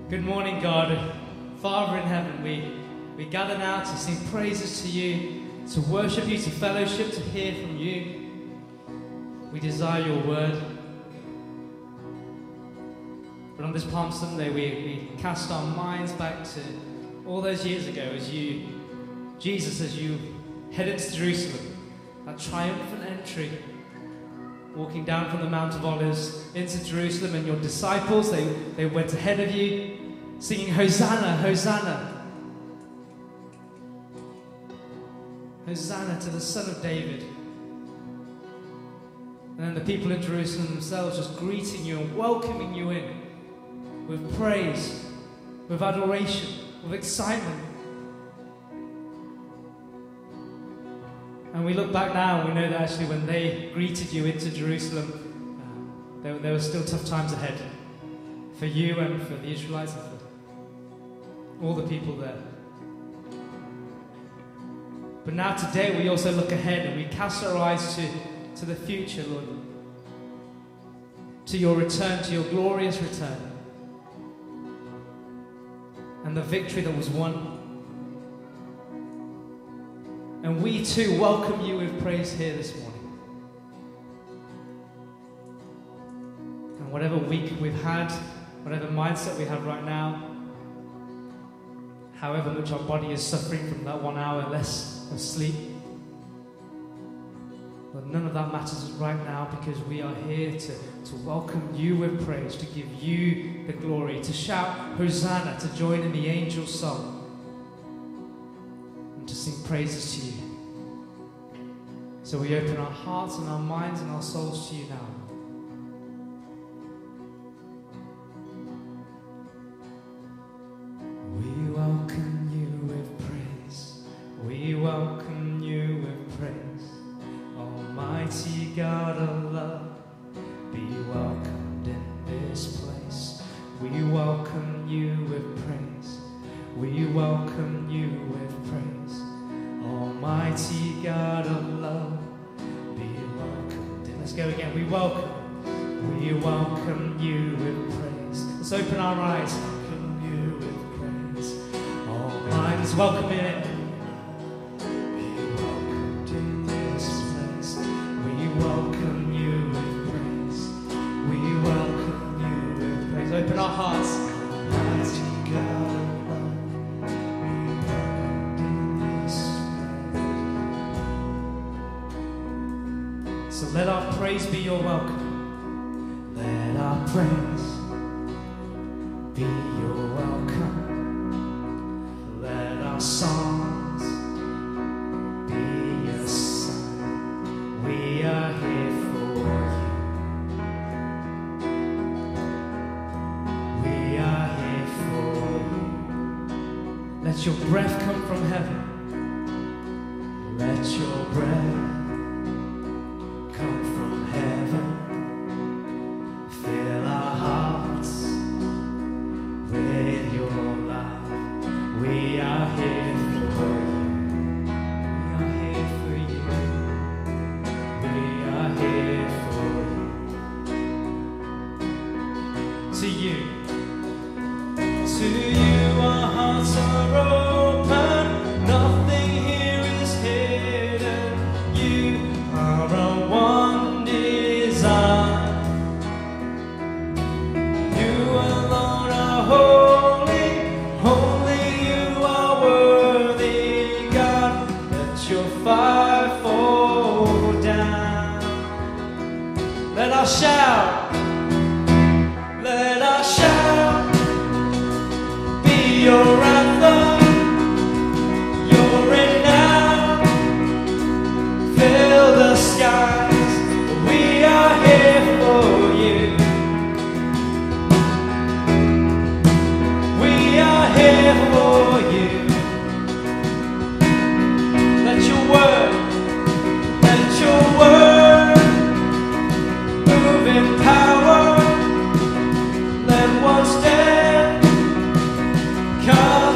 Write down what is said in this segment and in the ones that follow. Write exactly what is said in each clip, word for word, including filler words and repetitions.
Good morning, God. Father in heaven, we, we gather now to sing praises to you, to worship you, to fellowship, to hear from you. We desire your word. But on this Palm Sunday, we, we cast our minds back to all those years ago as you, Jesus, as you headed to Jerusalem, that triumphant entry, walking down from the Mount of Olives into Jerusalem, and your disciples, they, they went ahead of you, singing, Hosanna, Hosanna. Hosanna to the Son of David. And then the people in Jerusalem themselves just greeting you and welcoming you in with praise, with adoration, with excitement. And we look back now and we know that actually when they greeted you into Jerusalem, uh, there, there were still tough times ahead for you and for the Israelites and for all the people there. But now today we also look ahead and we cast our eyes to, to the future, Lord. To your return, to your glorious return. And the victory that was won. And we too welcome you with praise here this morning. And whatever week we've had, whatever mindset we have right now, however much our body is suffering from that one hour less of sleep, but none of that matters right now, because we are here to, to welcome you with praise, to give you the glory, to shout Hosanna, to join in the angels' song, and to sing praises to you. So we open our hearts and our minds and our souls to you now. We welcome you with praise. We welcome you with praise. Almighty God of love, be welcomed in this place. We welcome you with praise. We welcome you with praise. Almighty God of love, be welcomed in. Let's go again. We welcome. We welcome you with praise. Let's open our eyes. Welcome you with praise. All minds welcome in. Welcome you with praise. We welcome you with praise. Open our hearts. Almighty God of love, we welcome in this place. So let our praise be your welcome. Let our praise be your welcome. Let our songs be your sign. We are here for you. We are here for you. Let your breath come from heaven. Let your breath come from heaven. Fill our hearts with your love. We are here for you. We are here for you. We are here for you. To you. To you our hearts are open. Nothing here is hidden. You are our one desire. You alone are holy. Only you are worthy, God. Let your fire fall down. Let us shout. Let us shout. Be your anthem. Your renown. Fill the skies. We are here for you. We are here for you. Let your word, let your word move in power. Let what's dead come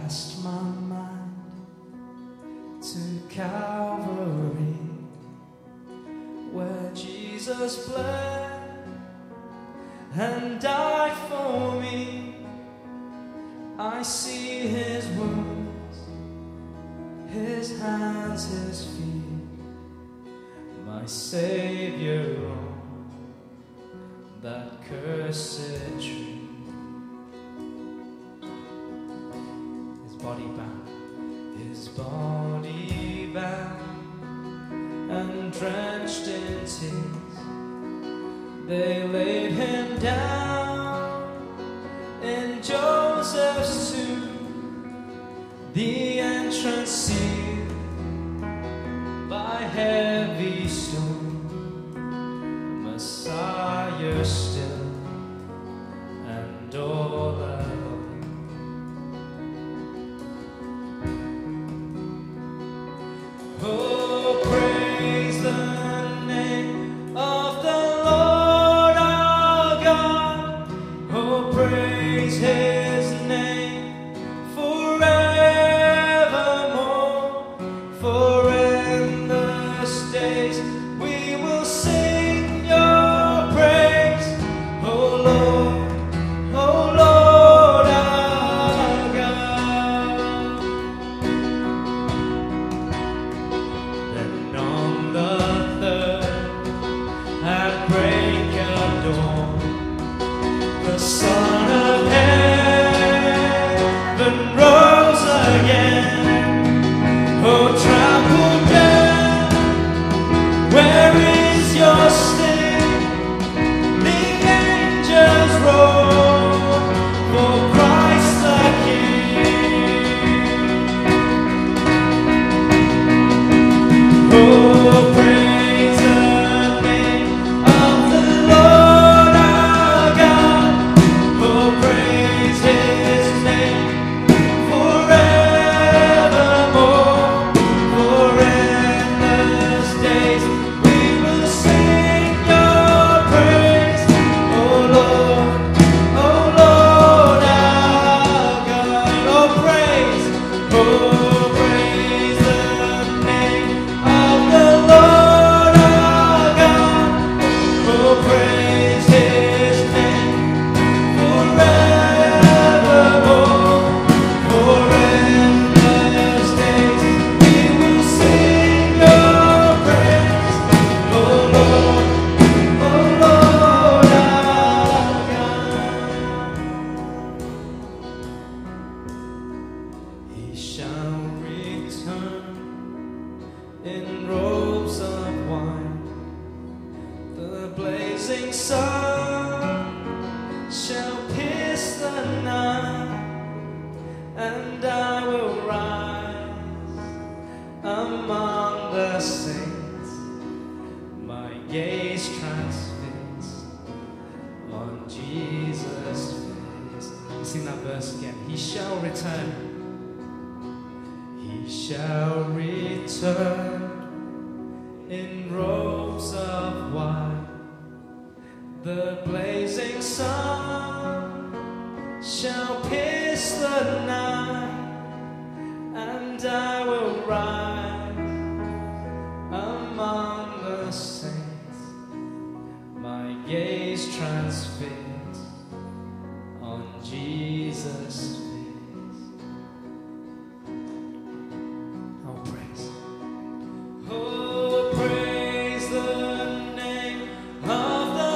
cast my mind to Calvary, where Jesus bled and died for me. I see his wounds, his hands, his feet, my Savior on that cursed tree. His body bound, his body bound and drenched in tears, they laid him down in Joseph's tomb, the entrance sealed by heavy stone, Messiah still and all alone. Oh, praise the name of the Lord our God. Oh, praise his name forevermore. For endless days we will sing your praise. Oh Lord, oh Lord our God. Then on the third, at break of dawn, the Son of Heaven rose again. Oh, trample death, where is your sting? The angels roar for Christ the King. Oh, praise the name of the Lord our God. Oh, praise his name forevermore. For endless days we will sing your praise. Oh Lord, oh Lord our God. Oh, praise, oh, praise the name of the Lord our God. Oh, praise his name forevermore. For endless days we will sing your praise. Oh Lord, oh Lord our God. He shall return in robes of wine. The blazing sun shall pierce the night, and I will rise among the saints, my gaze transfixed on Jesus' face. Sing that verse again. He shall return. He shall return in robes of white. The blazing sun shall pierce the night, and I will rise among the saints, my gaze transfixed on Jesus' face. Oh, praise. Oh, praise the name of the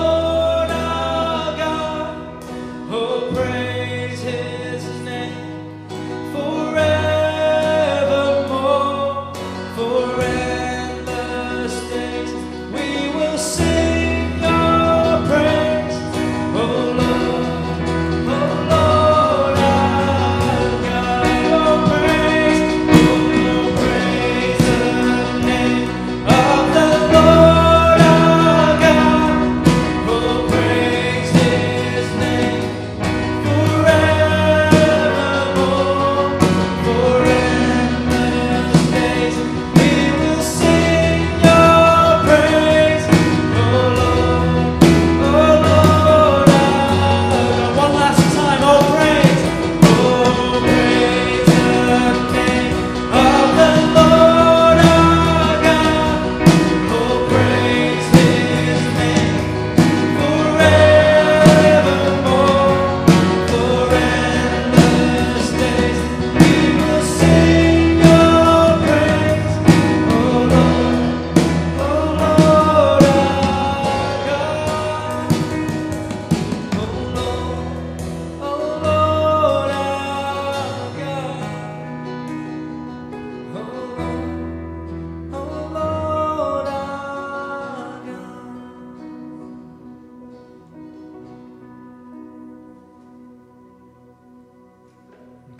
Lord our God. Oh, praise his name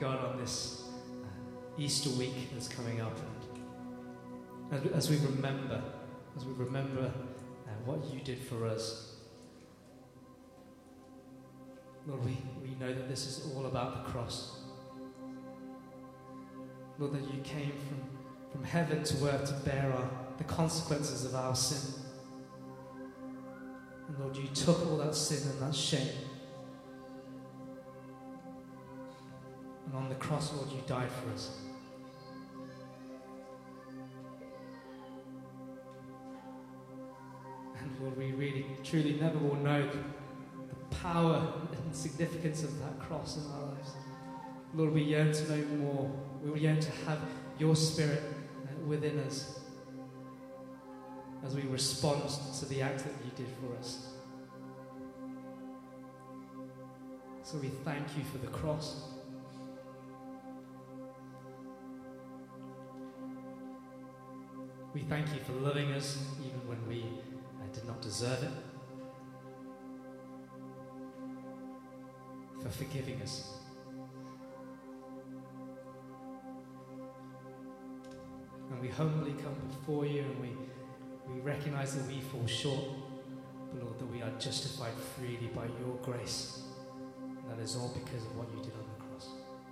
God, on this uh, Easter week that's coming up. And as, as we remember, as we remember uh, what you did for us, Lord, we, we know that this is all about the cross. Lord, that you came from, from heaven to earth to bear our, the consequences of our sin. And Lord, you took all that sin and that shame. And on the cross, Lord, you died for us. And Lord, we really, truly never will know the power and significance of that cross in our lives. Lord, we yearn to know more. We yearn to have your Spirit within us as we respond to the act that you did for us. So we thank you for the cross. We thank you for loving us even when we uh, did not deserve it. For forgiving us. And we humbly come before you, and we, we recognize that we fall short, but Lord, that we are justified freely by your grace. And that is all because of what you did on the cross.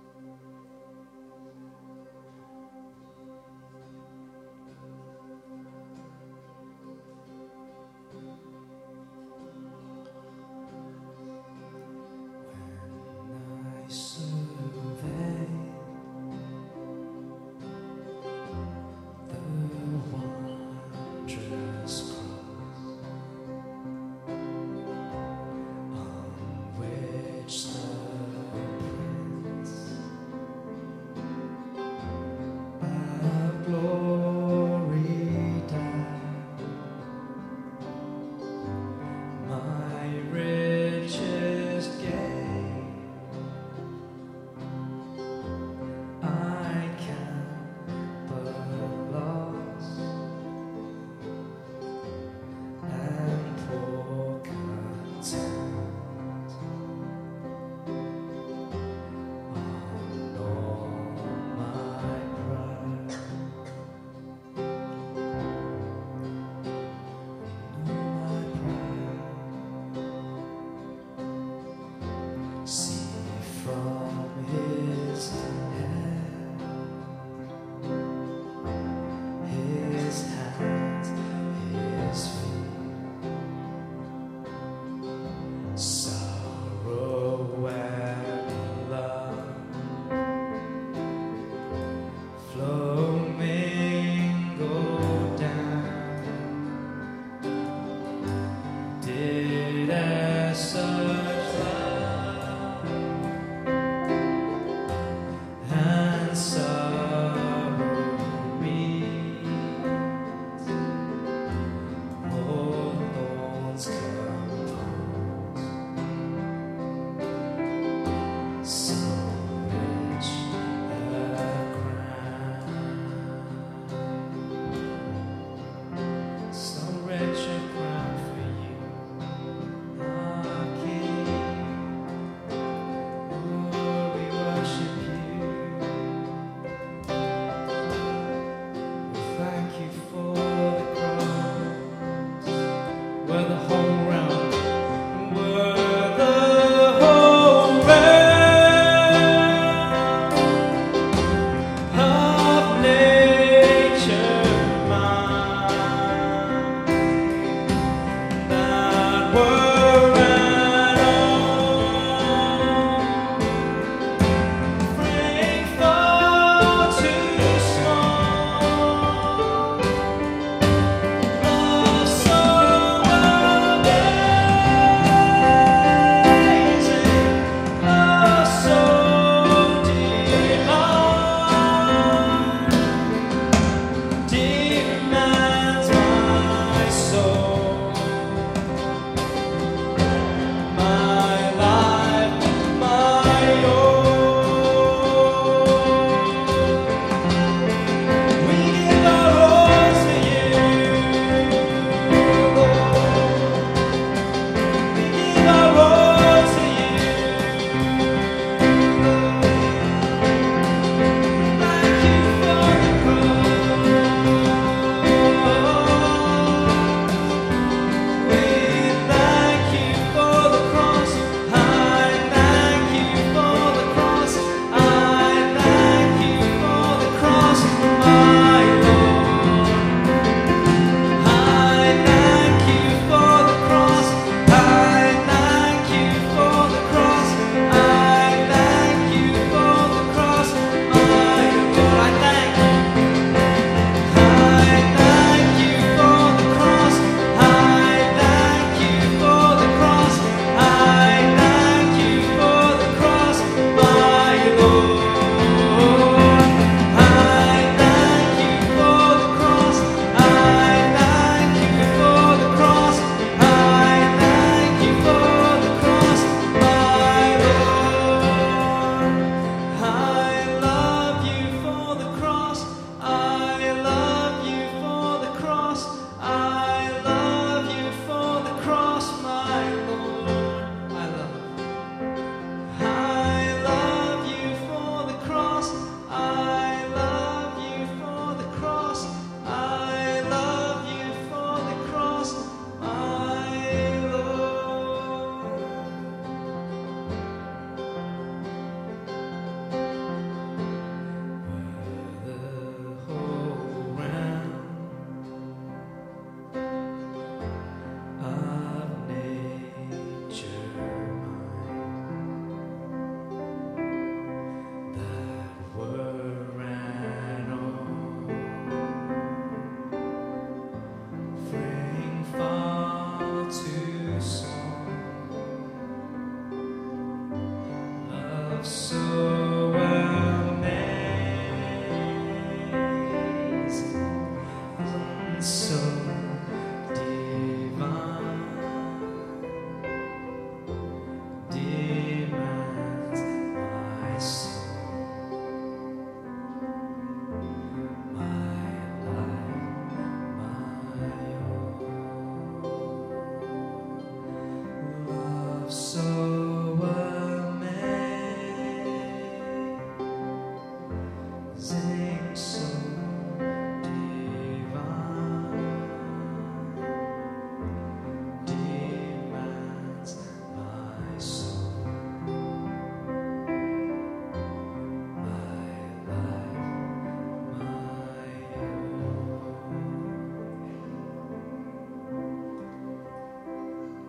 When I survey the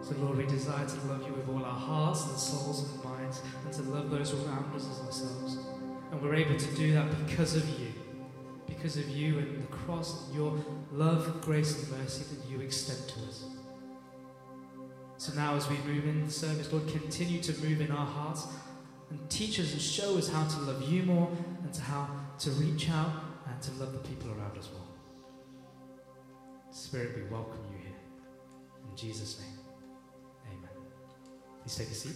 So Lord, we desire to love you with all our hearts and souls and minds, and to love those around us as ourselves. And we're able to do that because of you. Because of you and the cross, and your love, grace and mercy that you extend to us. So now as we move in the service, Lord, continue to move in our hearts and teach us and show us how to love you more and to how to reach out and to love the people around us well. Spirit, we welcome you here. In Jesus' name, amen. Please take a seat.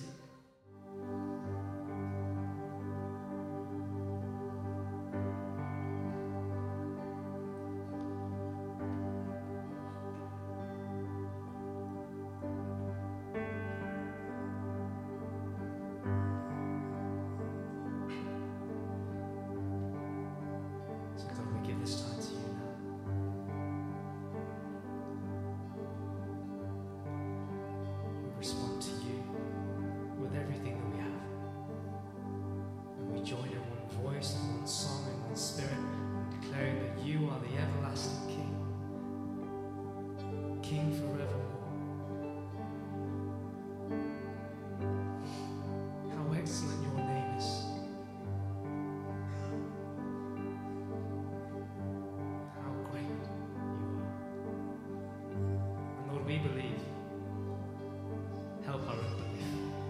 We believe. Help our unbelief.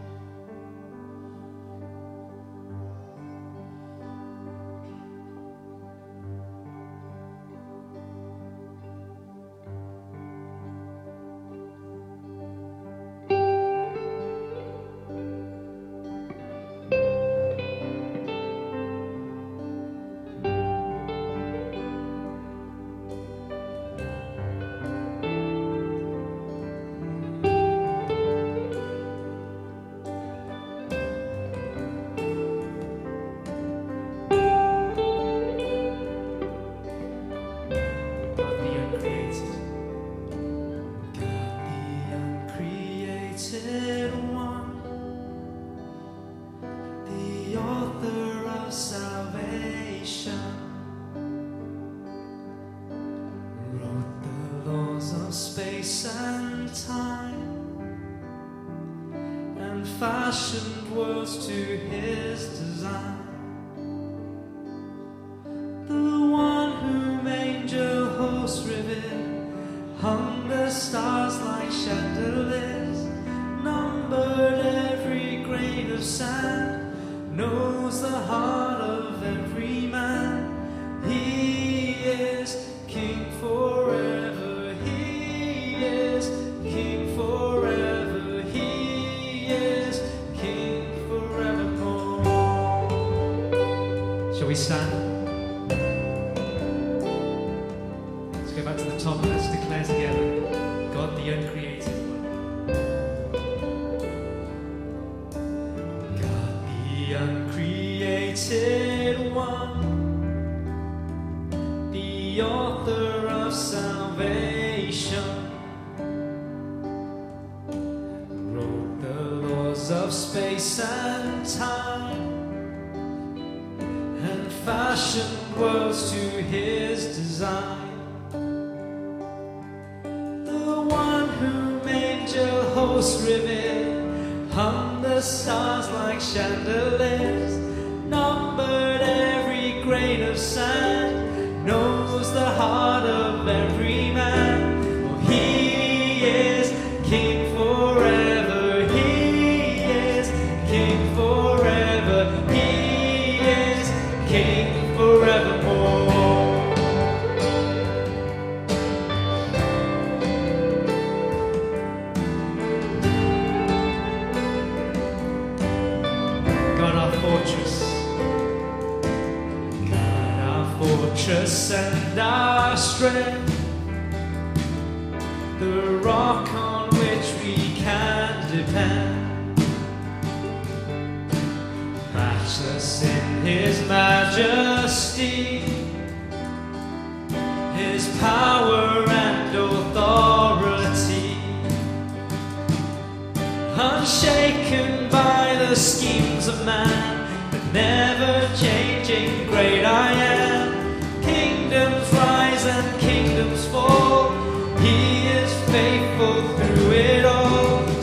Fashioned worlds to his design. The one whom angel hosts revered, hung the stars like chandeliers, numbered every grain of sand, knows the heart of every man. He is King forever, he is King forever. Shall we stand? Let's go back to the top and let's declare together, God the uncreated one. God the uncreated one, the author of salvation, wrote the laws of space and time, fashioned worlds to his design. The one whom angel hosts revered, hung the stars like chandeliers, numbered every grain of sand, knows the heart of every man. Oh, he is King forever, he is King forever, he is King forevermore. God our fortress, God our fortress and our strength, the rock on which we can depend. Matchless in his majesty, his power and authority, unshaken by the schemes of man, but never changing, great I am. Kingdoms rise and kingdoms fall, he is faithful through it all.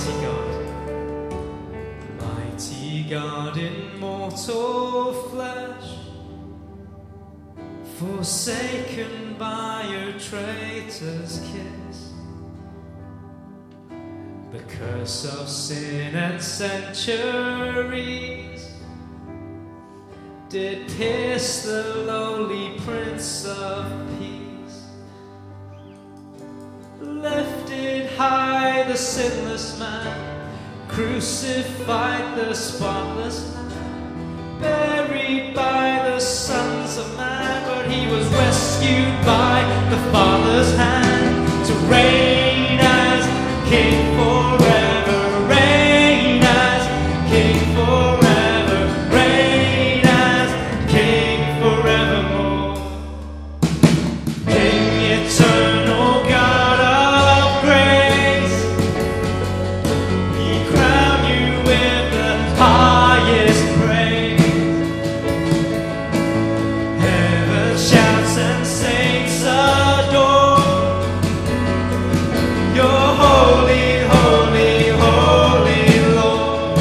mighty God, mighty God in mortal flesh, forsaken by a traitor's kiss. The curse of sin and centuries did pierce the lowly Prince of Peace. Lifted high the sinless man, crucified the spotless Lamb, buried by the sons of man, but he was rescued by the Father's hand to reign as King forever, reign as King forever, reign as King forevermore. King eternal, God of grace, we crown you with the highest praise. Heaven shouts and saints adore your holy, holy, holy Lord.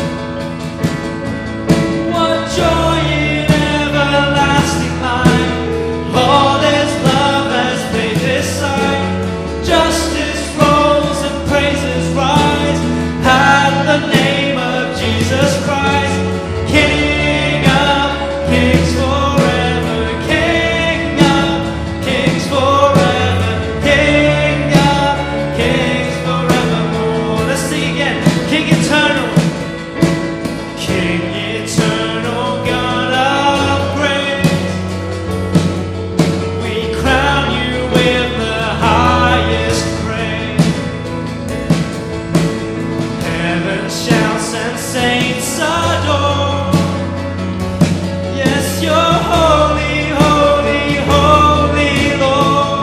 What joy in everlasting life, all is love as faith is sight. Justice rolls and praises rise at the name of Jesus Christ. King of kings forever, King of kings forever, King of kings forevermore. Let's sing again. King eternal, King eternal, God of grace, we crown you with the highest praise. Heaven shouts and saints adore. Yes, you're holy, holy, holy Lord.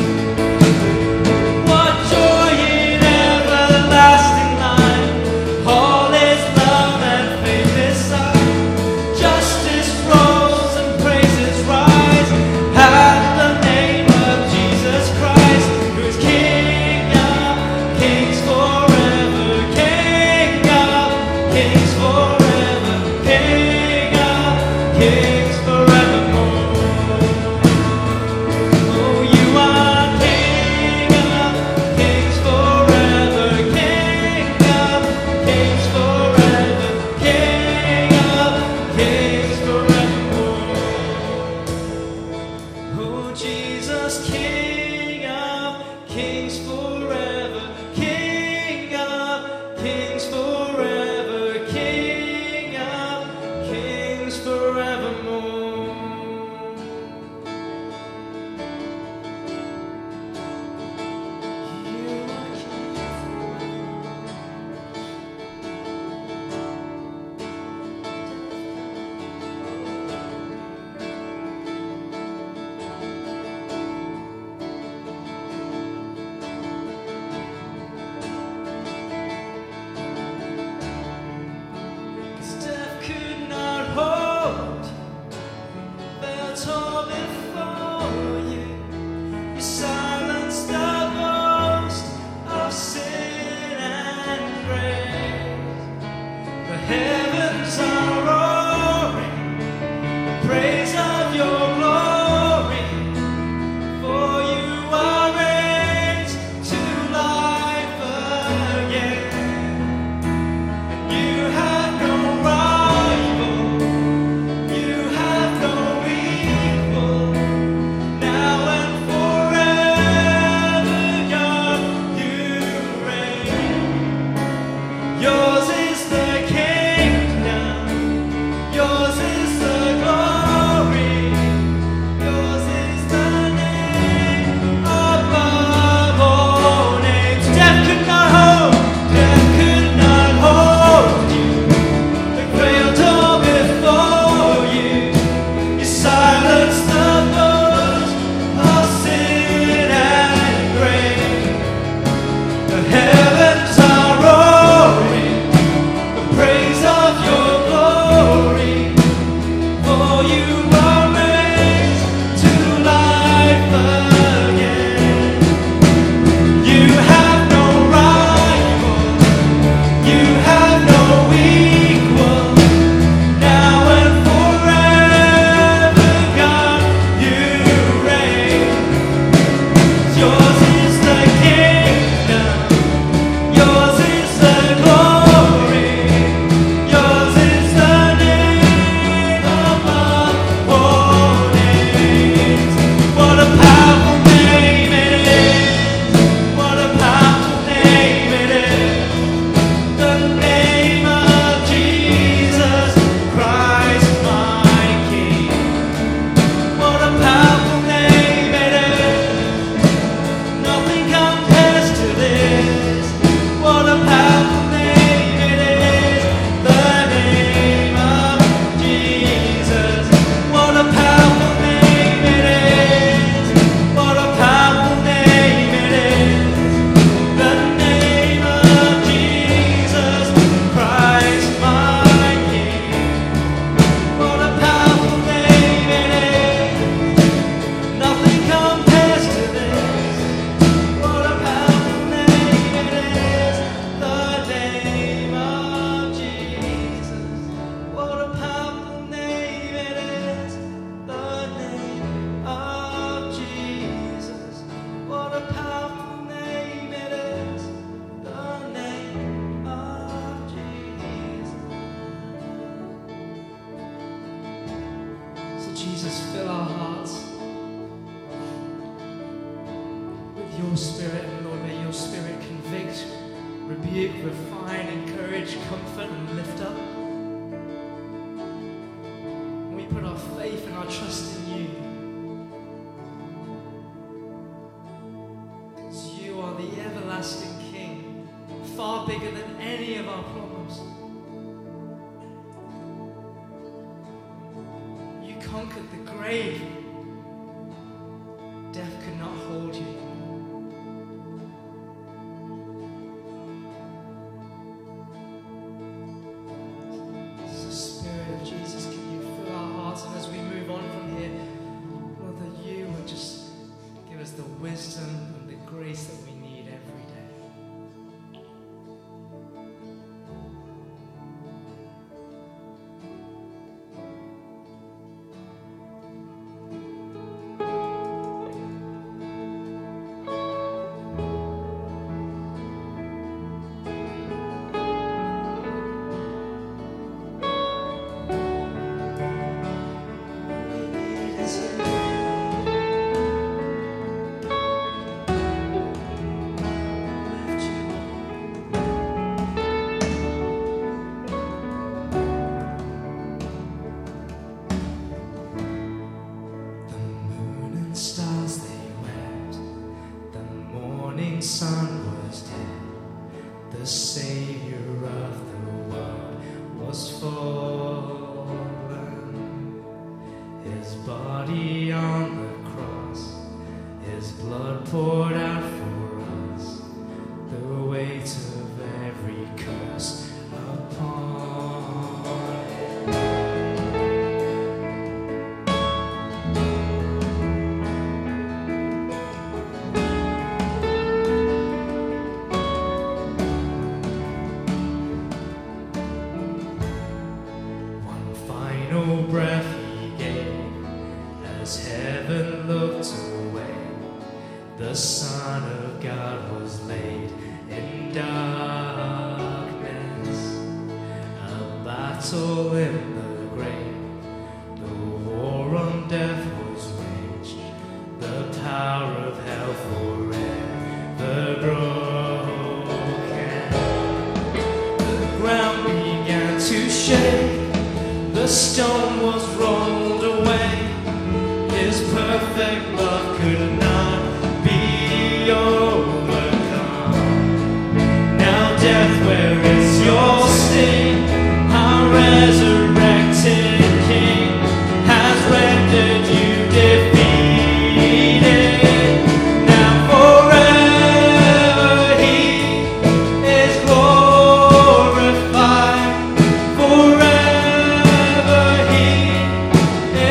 What joy in everlasting life, all is love and faith is sight. Justice rolls and praises rise at the name of Jesus Christ, who is King of kings forever, King of kings forever, King of kings forevermore. Oh, you are King of kings forever, King of kings forever, King of kings forevermore. Oh, Jesus, King of kings forever, King of kings forever, King of kings forevermore. You are King Cause death could not hold you, felt all before you. You silenced the boast of sin and grace. The heavens are roaring, the praise of your glory. For you are raised to life again. You have no rival, you have no equal. Now and forever, God, you reign. Yours is the kingdom. rebuke, refine, encourage, comfort, and lift up. We put our faith and our trust in you. Because you are the everlasting King, far bigger than any of our problems. You conquered the grave. Death could not hold you. So Spirit of Jesus, can you fill our hearts, and as we move on from here, Lord, that you would just give us the wisdom and the grace that we need every day. Stars they wept, the morning sun was dead, the Savior of the world was fallen. His body on the cross, his blood poured out for us, the weight of every curse upon him. No breath he gave as heaven looked away. The Son of God was laid in darkness. A battle in the grave, the war on death was waged. The power of hell forever broken. The ground began to shake. The stone was rolled away. His perfect love could not be overcome. Now death, where is your sting? Our resurrected King has rendered you defeated. Now forever he is glorified. Forever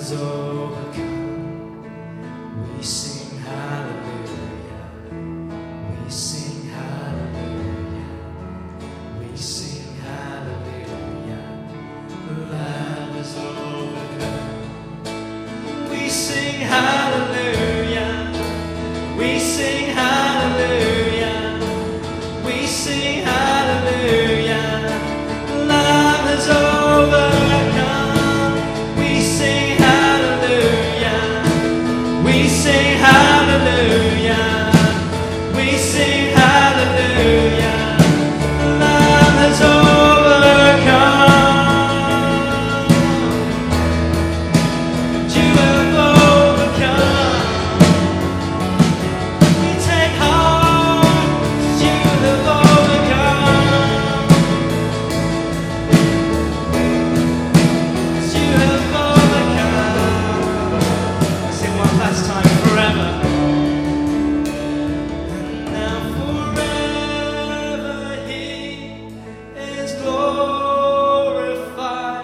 has overcome. We sing hallelujah. We sing hallelujah. We sing hallelujah. The Lamb has overcome. We sing hallelujah. We sing hallelujah. We sing hallelujah. The Lamb has overcome. We sing hallelujah. We sing hallelujah. We sing hallelujah. The Lamb has overcome. You have overcome. We take heart, 'cause you have overcome. 'Cause you have overcome. Sing one last time, forever. And now forever He is glorified.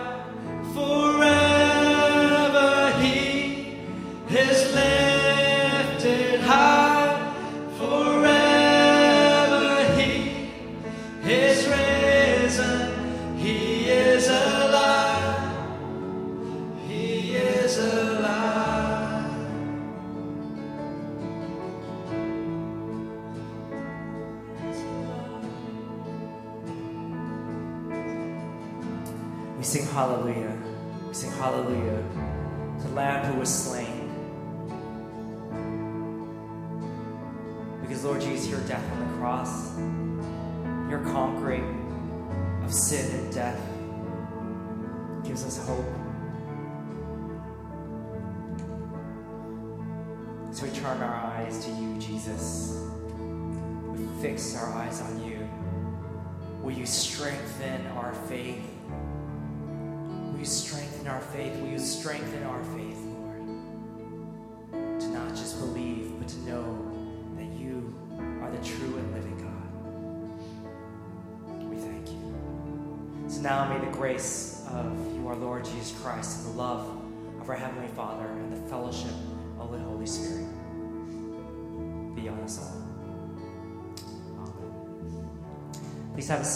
Forever He is lifted high. Forever He is risen. He is alive. He is alive. We sing hallelujah. We sing hallelujah to the Lamb who was slain. Because Lord Jesus, your death on the cross, your conquering of sin and death gives us hope. So we turn our eyes to you, Jesus. We fix our eyes on you. Will you strengthen our faith? Will you strengthen our faith? Will you strengthen our faith, Lord? To not just believe, but to know that you are the true and living God. We thank you. So now may the grace of you, our Lord Jesus Christ, and the love of our Heavenly Father, and the fellowship of the Holy Spirit be on us all. Amen. Please have a